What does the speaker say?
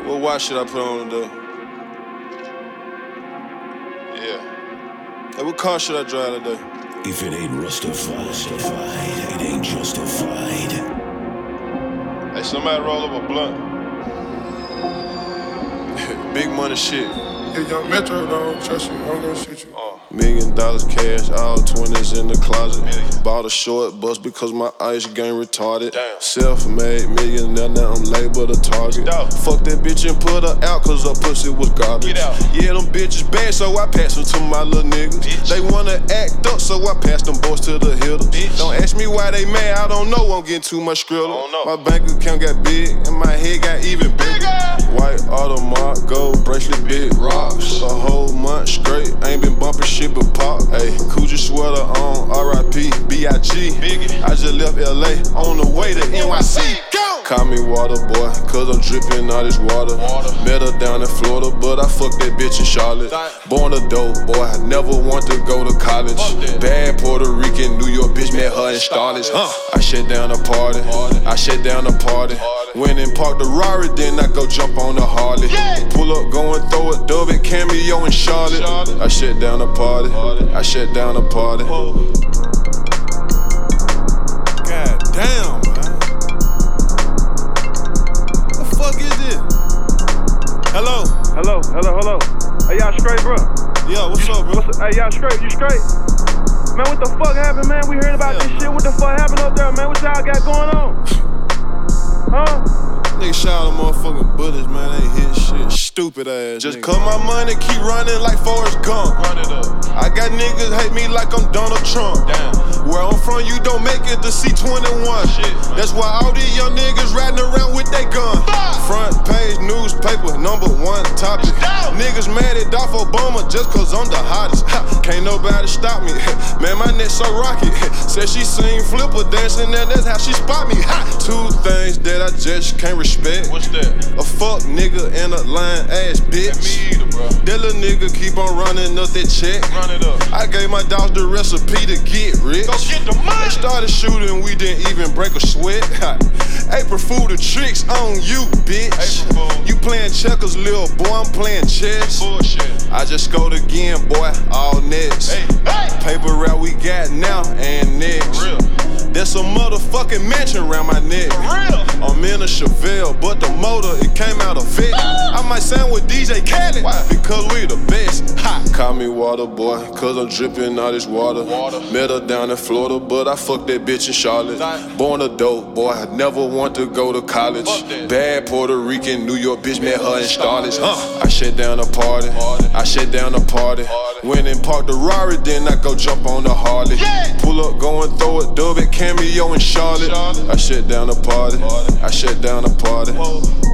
What watch should I put on today? Yeah. Hey, what car should I drive today? If it ain't Rustified, it ain't justified. Hey, somebody roll up a blunt. Big money shit. Hey, young Metro, don't trust you, I'm gonna shoot you. $1 million cash, all 20s in the closet. Bought a short bus because my ice game retarded. Damn. Self-made millionaire, now I'm labeled a target. Fuck that bitch and put her out cause her pussy was garbage. Yeah, them bitches bad, so I pass them to my little niggas. They wanna act up, so I pass them boys to the hitters. Don't ask me why they mad, I don't know, I'm getting too much skrilla. My bank account got big and my head got even bigger. White Audemars, gold bracelet, big rocks. A whole month straight, ain't been bumping shit but pop. Ayy, Coogi sweater on, R.I.P. B.I.G. I just left L.A. on the way to NYC. Call me water boy, cause I'm dripping all this water. Met her down in Florida, but I fucked that bitch in Charlotte. Born a dope boy, I never want to go to college. Bad Puerto Rican, New York bitch, met her in Starlets. I shut down the party, I shut down the party. Went and parked the Rari, then I go jump on the Harley. Pull up, go and throw it, dub it, cameo in Charlotte. I shut down the party, I shut down the party. God damn, man. The fuck is this? Hello? Hello. Hey, y'all straight, bro? Yeah, what's up, bro? Hey, y'all straight? You straight? Man, what the fuck happened, man? We heard about this shit. What the fuck happened up there, man? What y'all got going on? Huh? Nigga shot them motherfucking bullets, man. They hit shit. Stupid ass. Just cut my money, keep running like Forrest Gump. Run it up. I got niggas hate me like I'm Donald Trump. Damn. Where I'm from, you don't make it to C21. Shit, that's why all these young niggas riding around with they gun. Front page newspaper, #1 topic. Niggas mad at Dolph Obama just cause I'm the hottest. Can't nobody stop me. Man, my neck so rocky. Said she seen Flipper dancing and that's how she spot me. Two things that I just can't respect. What's that? A fuck nigga and a lying ass bitch. Me either, bro. That little nigga keep on running up that check. Run it up. I gave my dogs the recipe to get rich. Go get the money. They started shooting, we didn't even break a sweat. April Fool, the tricks on you, bitch. You playing checkers, little boy, I'm playing chess. Bullshit. I just scored again, boy, all nets. Hey. Paper route we got now and next. Real. There's a motherfucking mansion around my neck. For real? I'm in a Chevelle, but the motor, it came out of Vic. I might sign with DJ Khaled. Why? Because we the best. Ha. Call me water boy, cause I'm dripping all this water. Met her down in Florida, but I fucked that bitch in Charlotte. Born a dope boy, I never want to go to college. Bad Puerto Rican, New York bitch, met her in Starlets. I shut down the party, I shut down the party. Went and parked the Rari, then I go jump on the Harley. Pull up, go and throw it, dub it, cameo in Charlotte. I shut down the party, I shut down the party.